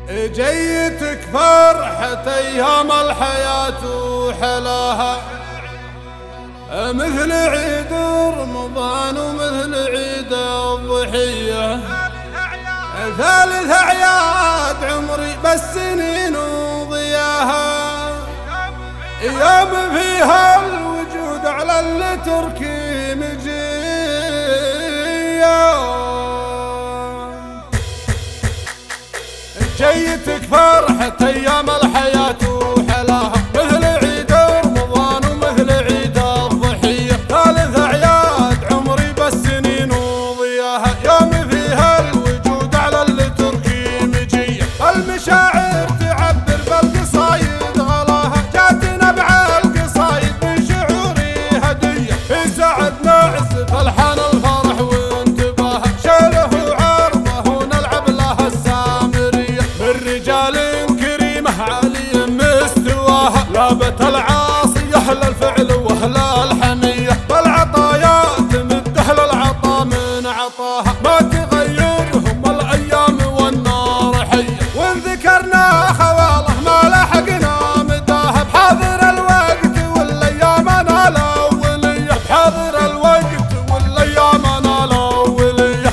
جيتك فرحة أيام الحياة وحلاها، مثل عيد رمضان ومثل عيد الضحية، ثالث أعياد عمري بس سنين وضياها، يوم فيها الوجود على التركي مجيه. جيتك فرحة أيام الحياة وحلاها، مثل عيد رمضان ومثل عيد الضحية، ثالث أعياد عمري بس سنين وضياها، يوم فيها الوجود على التركي مجية، المشاعر تعبر بالقصايد غلاها، جاتنا بعالقصايد بشعوري هدية، في سعد نعزف ألحان الفرح وانتباها، شيله وعرضه ونلعب لها السامرية، من رجال كريمة عالية مستواها، لابت العاصي أهل الفعل وأهل الحمية، بالعطايا تمد أهل العطا من عطاها، ما تغيرهم الأيام والنار حية، وإن ذكرنا خواله ما لحقنا مداها، بحاضر الوقت والأيام أنا الأولية، بحاضر الوقت والأيام أنا الأولية،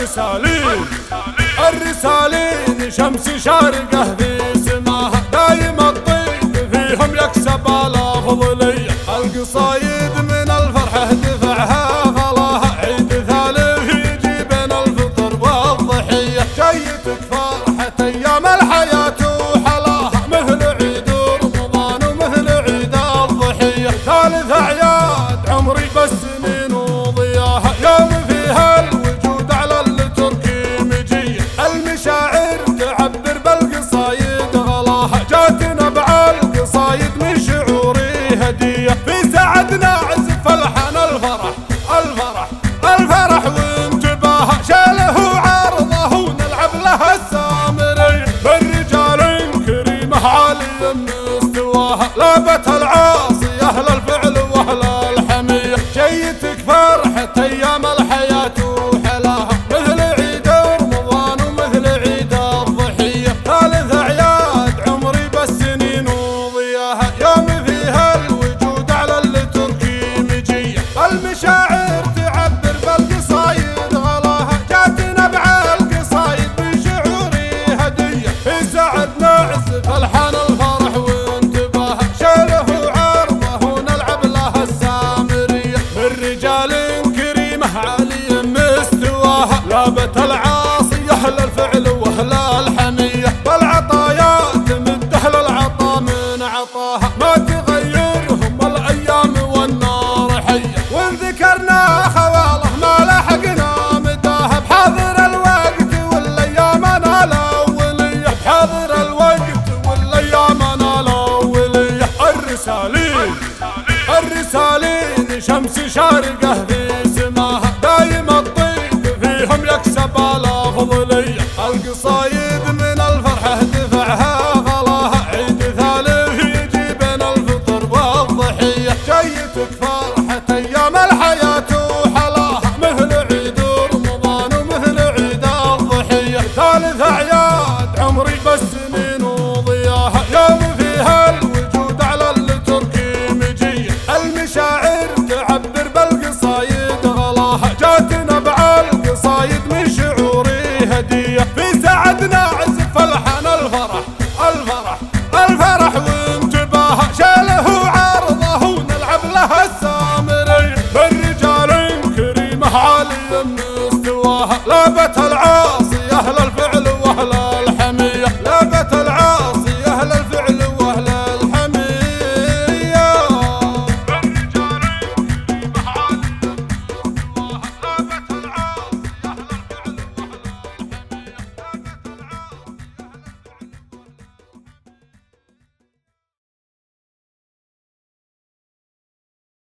الرسالين شمس شارقة في سماها، دايم الطيب فيهم يكسب الأفضلية، القصايد من الفرحة دفعها غلاها، عيد ثالث يجي بين الفطر والضحية، جيتك فرحة أيام الحياة وحلاها، مثل عيد رمضان ومثل عيد الضحية، ثالث أعياد عمري بس سنين وضياها، يوم فيها الوجود على التركي مجية، المشاعر تعبر بالقصايد غلاها، جاتنا بعالقصايد من شعوري هدية، في سعد نعزف ألحان الفرح وانتباها، شيله وعرضه ونلعب لها السامرية، بالرجال كريمة عالية مستواها، لابت العاصي أهل الفعل وأهل الحمية، جيتك فرحة أيام الحياة وحلاها، مثل عيد رمضان ومثل عيد الضحية، ثالث أعياد عمري بس سنين وضياها، يوم فيها الوجود على التركي مجية، المشاعر تعبر بالقصايد غلاها، جاتنا بعالقصايد بشعوري هدية، في سعد نعزف ألحان الفرح وانتباها، شيله وعرضه ونلعب لها السامرية، من رجال كريمة عالية مستواها، لابت العاصي أهل الفعل وأهل الحمية، بالعطايا تمد أهل العطا من عطاها، ما تغيرهم الأيام والنار حية، وإن ذكرنا خواله ما لحقنا مداها، بحاضر الوقت والأيام أنا الأولية، بحاضر الوقت والأيام أنا الأولية، الرسالين شمس شارقة في سماها، دايم الطيب فيهم يكسب الأفضل.